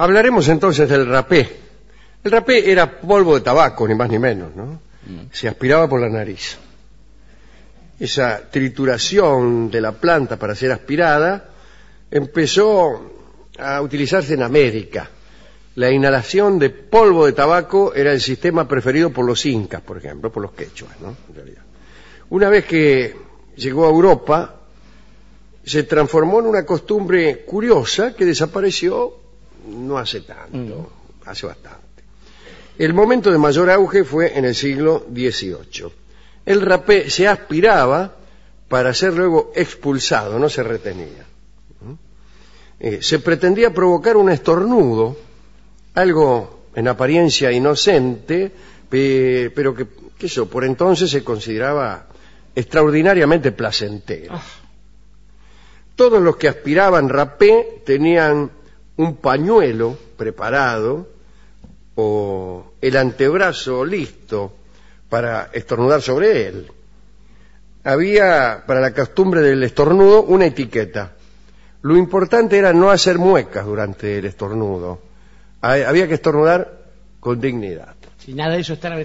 Hablaremos entonces del rapé. El rapé era polvo de tabaco, ni más ni menos, ¿no? Se aspiraba por la nariz. Esa trituración de la planta para ser aspirada empezó a utilizarse en América. La inhalación de polvo de tabaco era el sistema preferido por los incas, por ejemplo, por los quechuas, ¿no? En realidad. Una vez que llegó a Europa, se transformó en una costumbre curiosa que desapareció no hace tanto, hace bastante. El momento de mayor auge fue en el siglo XVIII. El rapé se aspiraba para ser luego expulsado, no se retenía. Se pretendía provocar un estornudo, algo en apariencia inocente, pero que eso por entonces se consideraba extraordinariamente placentero. Todos los que aspiraban rapé tenían un pañuelo preparado o el antebrazo listo para estornudar sobre él. Había para la costumbre del estornudo una etiqueta. Lo importante era no hacer muecas durante el estornudo. Había que estornudar con dignidad. Si nada de eso estar...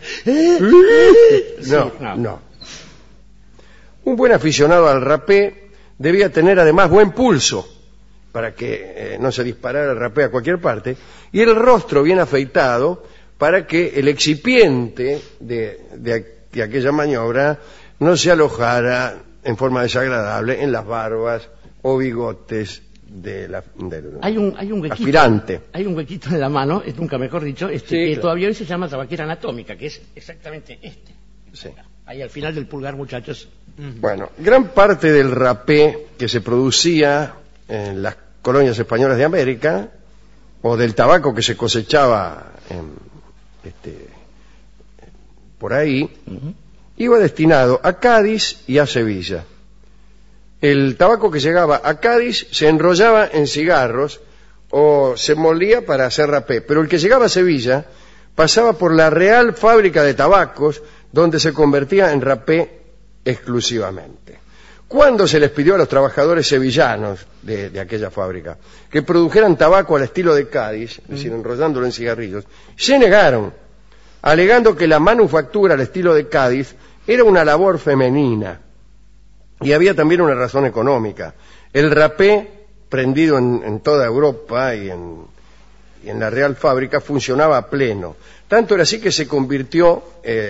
No. Un buen aficionado al rapé debía tener además buen pulso para que no se disparara el rapé a cualquier parte, y el rostro bien afeitado para que el excipiente de aquella maniobra no se alojara en forma desagradable en las barbas o bigotes del hay un huequito, aspirante. Hay un huequito en la mano, nunca mejor dicho, que claro. Todavía hoy se llama tabaquera anatómica, que es exactamente este. Sí. Ahí al final del pulgar, muchachos. Bueno, gran parte del rapé que se producía en las colonias españolas de América, o del tabaco que se cosechaba por ahí, iba destinado a Cádiz y a Sevilla. El tabaco que llegaba a Cádiz se enrollaba en cigarros o se molía para hacer rapé, pero el que llegaba a Sevilla pasaba por la Real Fábrica de Tabacos, donde se convertía en rapé exclusivamente. ¿Cuándo se les pidió a los trabajadores sevillanos de aquella fábrica que produjeran tabaco al estilo de Cádiz, es decir, enrollándolo en cigarrillos? Se negaron, alegando que la manufactura al estilo de Cádiz era una labor femenina. Y había también una razón económica. El rapé, prendido en toda Europa y en la Real Fábrica, funcionaba a pleno. Tanto era así que se convirtió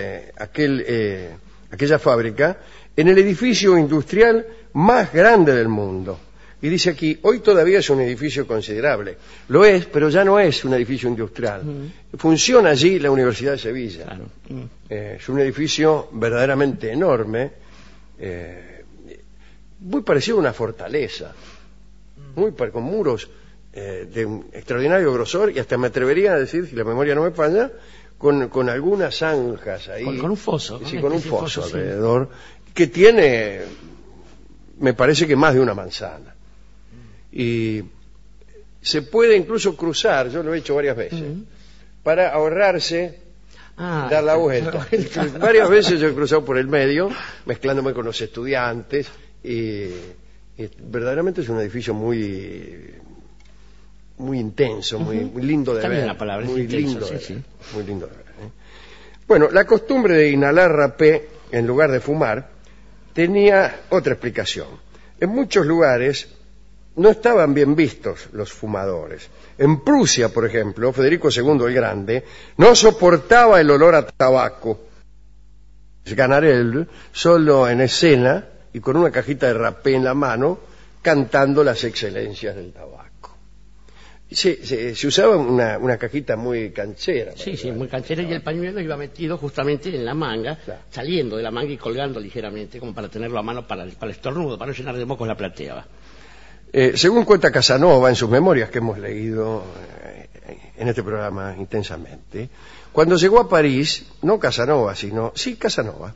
aquella fábrica en el edificio industrial más grande del mundo. Y dice aquí, hoy todavía es un edificio considerable. Lo es, pero ya no es un edificio industrial. Funciona allí la Universidad de Sevilla. Claro. Es un edificio verdaderamente enorme, muy parecido a una fortaleza, con muros de un extraordinario grosor, y hasta me atrevería a decir, si la memoria no me falla, con algunas zanjas ahí. Con un foso. Sí, con un foso alrededor, que tiene, me parece que más de una manzana. Y se puede incluso cruzar, yo lo he hecho varias veces, para ahorrarse dar la vuelta. Varias veces yo he cruzado por el medio, mezclándome con los estudiantes, y verdaderamente es un edificio muy intenso, muy lindo de ver. La palabra, muy es lindo intenso, de ver, sí. muy lindo de ver. Bueno, la costumbre de inhalar rapé en lugar de fumar tenía otra explicación. En muchos lugares no estaban bien vistos los fumadores. En Prusia, por ejemplo, Federico II el Grande no soportaba el olor a tabaco. Sganarelle, solo en escena y con una cajita de rapé en la mano, cantando las excelencias del tabaco. Se usaba una cajita muy canchera. Sí, muy canchera, y el pañuelo iba metido justamente en la manga, claro, saliendo de la manga y colgando ligeramente, como para tenerlo a mano para el estornudo, para no llenar de mocos la platea. Según cuenta Casanova en sus memorias, que hemos leído en este programa intensamente, cuando llegó a París, no Casanova, sino... Sí, Casanova.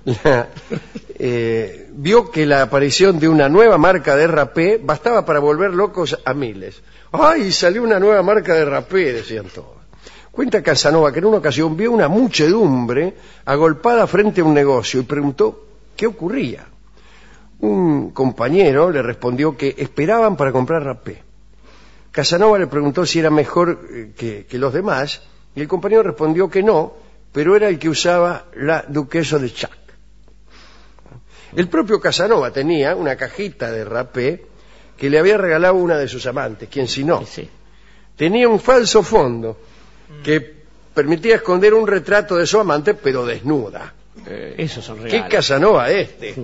Vio que la aparición de una nueva marca de rapé bastaba para volver locos a miles. ¡Ay, salió una nueva marca de rapé!, decían todos. Cuenta Casanova que en una ocasión vio una muchedumbre agolpada frente a un negocio y preguntó qué ocurría. Un compañero le respondió que esperaban para comprar rapé. Casanova le preguntó si era mejor que los demás, y el compañero respondió que no, pero era el que usaba la Duquesa de Chuck. El propio Casanova tenía una cajita de rapé que le había regalado una de sus amantes, quien si no. Sí. Tenía un falso fondo que permitía esconder un retrato de su amante, pero desnuda. Esos son regalos. ¿Qué Casanova este?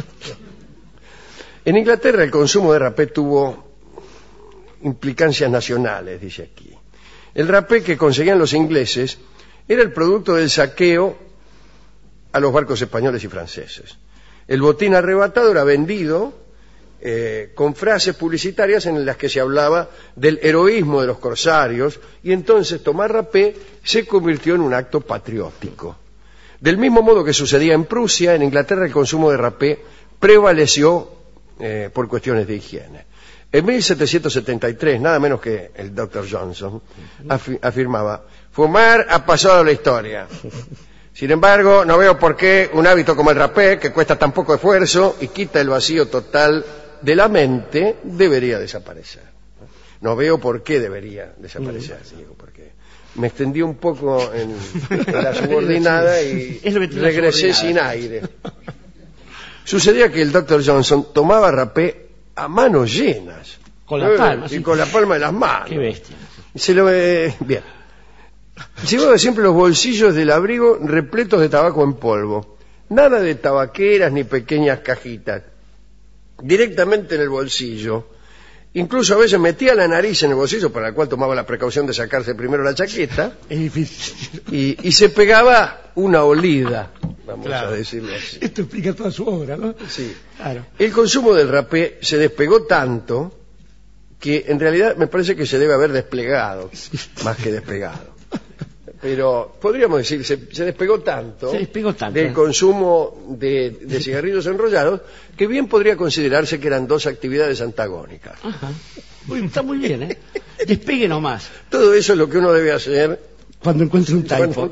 En Inglaterra el consumo de rapé tuvo implicancias nacionales, dice aquí. El rapé que conseguían los ingleses era el producto del saqueo a los barcos españoles y franceses. El botín arrebatado era vendido con frases publicitarias en las que se hablaba del heroísmo de los corsarios, y entonces tomar rapé se convirtió en un acto patriótico. Del mismo modo que sucedía en Prusia, en Inglaterra el consumo de rapé prevaleció por cuestiones de higiene. En 1773, nada menos que el Dr. Johnson afirmaba: fumar ha pasado a la historia. Sin embargo, no veo por qué un hábito como el rapé, que cuesta tan poco esfuerzo y quita el vacío total de la mente, debería desaparecer. No veo por qué debería desaparecer, digo, porque me extendí un poco en la subordinada y regresé sin aire. Sucedía que el Dr. Johnson tomaba rapé a manos llenas. Con la palma. Y con la palma de las manos. Qué bestia. Bien. Llevaba siempre los bolsillos del abrigo repletos de tabaco en polvo. Nada de tabaqueras ni pequeñas cajitas. Directamente en el bolsillo. Incluso a veces metía la nariz en el bolsillo, para el cual tomaba la precaución de sacarse primero la chaqueta. Es difícil. Y se pegaba una olida, vamos a decirlo así. Esto explica toda su obra, ¿no? Sí. Claro. El consumo del rapé se despegó tanto que en realidad me parece que se debe haber desplegado, más que despegado. Pero podríamos decir, se despegó tanto, del consumo de cigarrillos enrollados, que bien podría considerarse que eran dos actividades antagónicas. Ajá. Uy, está muy bien, ¿eh? Despegue nomás. Todo eso es lo que uno debe hacer cuando encuentre un typo.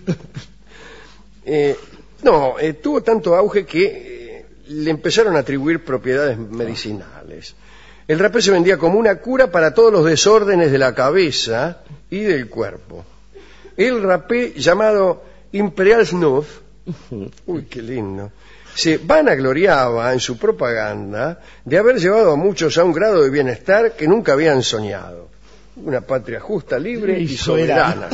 Tuvo tanto auge que le empezaron a atribuir propiedades medicinales. El rapé se vendía como una cura para todos los desórdenes de la cabeza y del cuerpo. El rapé llamado Imperial Snuff, uy, qué lindo, se vanagloriaba en su propaganda de haber llevado a muchos a un grado de bienestar que nunca habían soñado. Una patria justa, libre y soberana.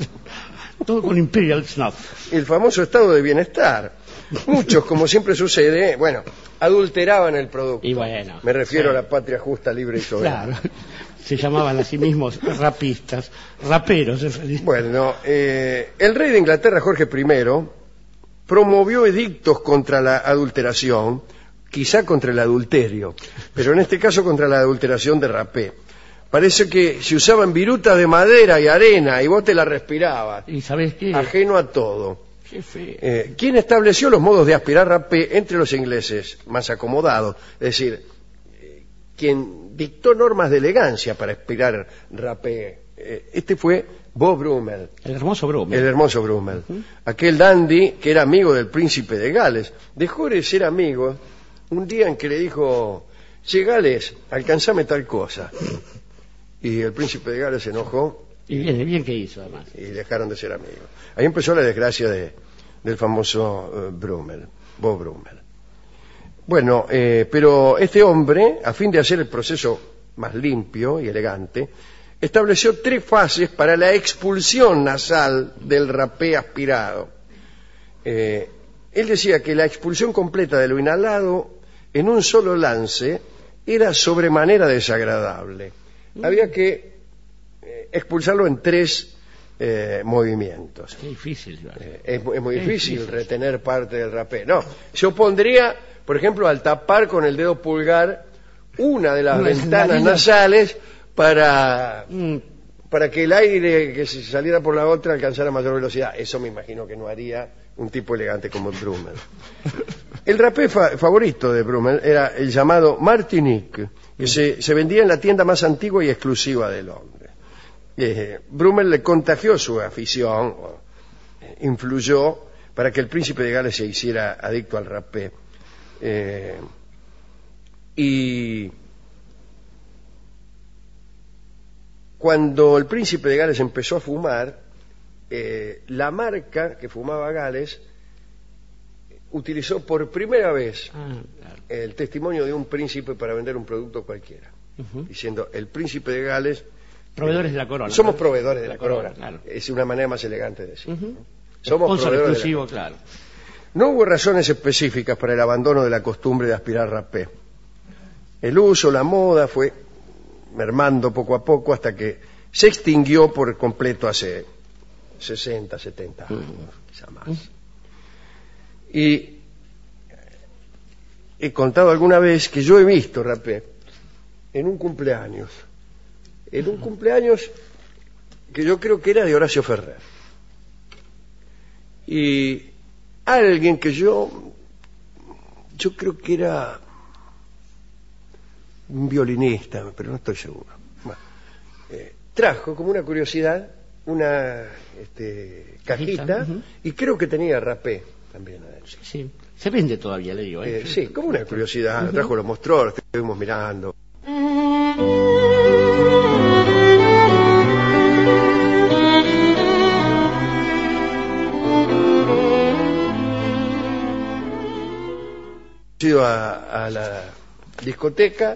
Todo con Imperial Snuff. El famoso estado de bienestar. Muchos, como siempre sucede, adulteraban el producto. Y bueno, me refiero a la patria justa, libre y soberana. Claro. Se llamaban a sí mismos rapistas, raperos. Bueno, el rey de Inglaterra, Jorge I, promovió edictos contra la adulteración, quizá contra el adulterio, pero en este caso contra la adulteración de rapé. Parece que se usaban virutas de madera y arena y vos te la respirabas. ¿Y sabés qué? Ajeno a todo. Qué feo. ¿Quién estableció los modos de aspirar rapé entre los ingleses más acomodados? Es decir, quien dictó normas de elegancia para aspirar rapé. Este fue Bob Brummel. El hermoso Brummel. El hermoso Brummel. Aquel dandy que era amigo del príncipe de Gales. Dejó de ser amigo un día en que le dijo: che, Gales, alcanzame tal cosa. Y el príncipe de Gales se enojó. Y bien que hizo, además. Y dejaron de ser amigos. Ahí empezó la desgracia del famoso Brummel, Bob Brummel. Bueno, pero este hombre, a fin de hacer el proceso más limpio y elegante, estableció 3 fases para la expulsión nasal del rapé aspirado. Él decía que la expulsión completa de lo inhalado en un solo lance era sobremanera desagradable. Había que expulsarlo en 3 movimientos. Qué difícil. Es muy difícil retener parte del rapé. No, se opondría, por ejemplo, al tapar con el dedo pulgar una de las ventanas nasales para que el aire que se saliera por la otra alcanzara mayor velocidad. Eso me imagino que no haría un tipo elegante como Brummel. El rapé favorito de Brummel era el llamado Martinique, que se vendía en la tienda más antigua y exclusiva de Londres. Brummel le contagió su afición, influyó para que el príncipe de Gales se hiciera adicto al rapé. Y cuando el príncipe de Gales empezó a fumar, la marca que fumaba Gales utilizó por primera vez el testimonio de un príncipe para vender un producto cualquiera, diciendo: el príncipe de Gales, proveedores de la corona. Somos proveedores de la corona. Claro. Es una manera más elegante de decir. Somos Sponsor proveedores exclusivo, de la corona. claro. No hubo razones específicas para el abandono de la costumbre de aspirar rapé. El uso, la moda fue mermando poco a poco hasta que se extinguió por completo hace 60, 70 años, quizá más. Y he contado alguna vez que yo he visto rapé en un cumpleaños que yo creo que era de Horacio Ferrer. Y alguien que yo creo que era un violinista, pero no estoy seguro. Bueno, trajo como una curiosidad una cajita, y creo que tenía rapé también adentro. Sí. Se vende todavía, le digo. Sí, como una curiosidad. Trajo, lo mostró, lo estuvimos mirando. He ido a la discoteca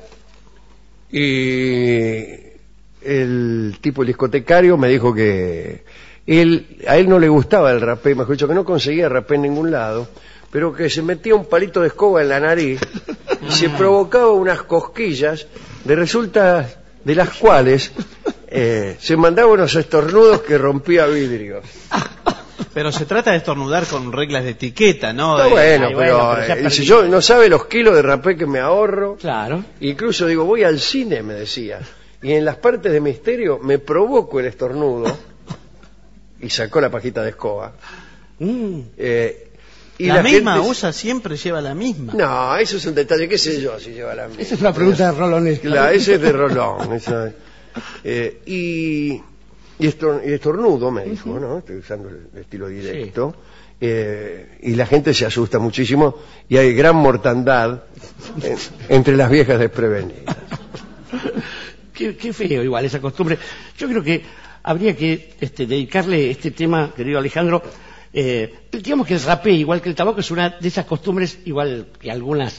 y el tipo discotecario me dijo que a él no le gustaba el rapé, mejor dicho, que no conseguía rapé en ningún lado, pero que se metía un palito de escoba en la nariz y se provocaba unas cosquillas de resultas de las cuales se mandaba unos estornudos que rompía vidrios. Pero se trata de estornudar con reglas de etiqueta, ¿no? Está bueno, pero si yo no sabe los kilos de rapé que me ahorro. Claro. Incluso digo, voy al cine, me decía, y en las partes de misterio me provoco el estornudo, y sacó la pajita de escoba. Y la misma gente usa, siempre lleva la misma. No, eso es un detalle, qué sé yo si lleva la misma. Esa es una pregunta de Rolón. Claro, ese es de Rolón. Y estornudo, me dijo, ¿no? Estoy usando el estilo directo. Sí. Y la gente se asusta muchísimo y hay gran mortandad entre las viejas desprevenidas. Qué feo igual esa costumbre. Yo creo que habría que dedicarle este tema, querido Alejandro. Digamos que el rapé, igual que el tabaco, es una de esas costumbres, igual que algunas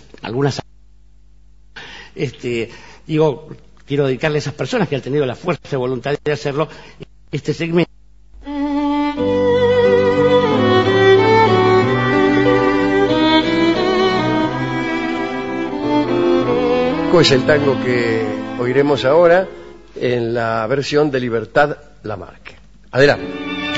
quiero dedicarle a esas personas que han tenido la fuerza de voluntad de hacerlo este segmento. Es el tango que oiremos ahora en la versión de Libertad Lamarque. Adelante.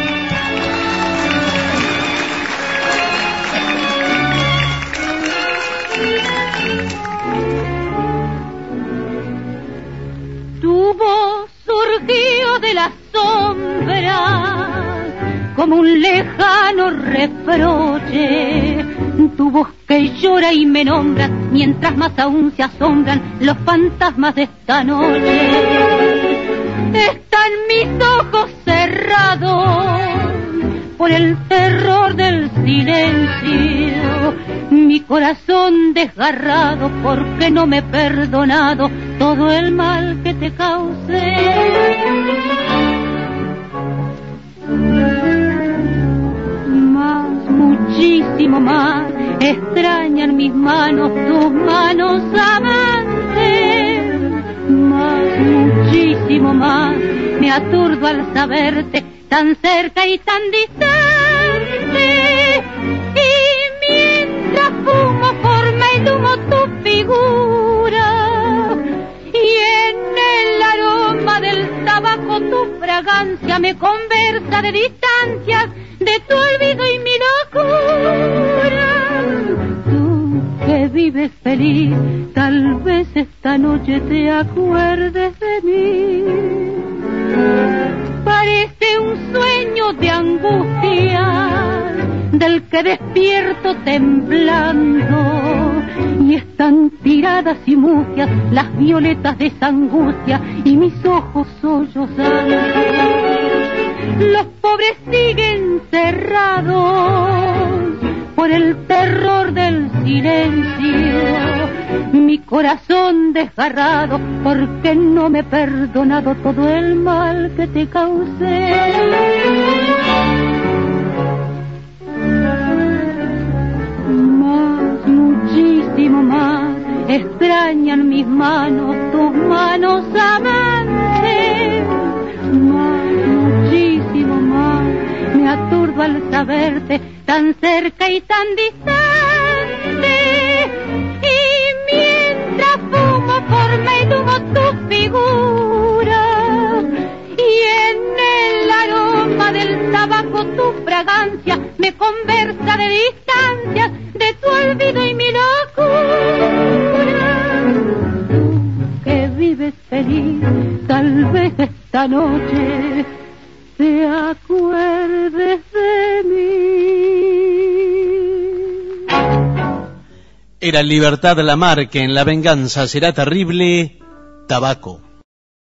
Tu voz surgió de la sombra como un lejano reproche, tu voz que llora y me nombra mientras más aún se asombran los fantasmas de esta noche. Están mis ojos cerrados por el terror del silencio, mi corazón desgarrado porque no me he perdonado todo el mal que te causé. Más, muchísimo más, extrañan mis manos, tus manos amantes. Más, muchísimo más, me aturdo al saberte tan cerca y tan distante. Y mientras fumo forma el humo tu figura, y en el aroma del tabaco tu fragancia me conversa de distancias, de tu olvido y mi locura. Tú que vives feliz, tal vez esta noche te acuerdes de mí. Parece un sueño de angustia, del que despierto temblando, y están tiradas y mugias las violetas de esa angustia, y mis ojos sollozando. Los pobres siguen cerrados por el terror del silencio, mi corazón desgarrado, porque no me he perdonado todo el mal que te causé. Más, muchísimo más, extrañan mis manos, tus manos amantes. Más, muchísimo más, me aturdo al saberte tan cerca y tan distante. Y mientras fumo forma y humo tu figura, y en el aroma del tabaco tu fragancia me conversa de distancias de tu olvido y mi locura. Tú que vives feliz, tal vez esta noche te acuerdes de mí. Era Libertad Lamarque en La venganza será terrible, Tabaco.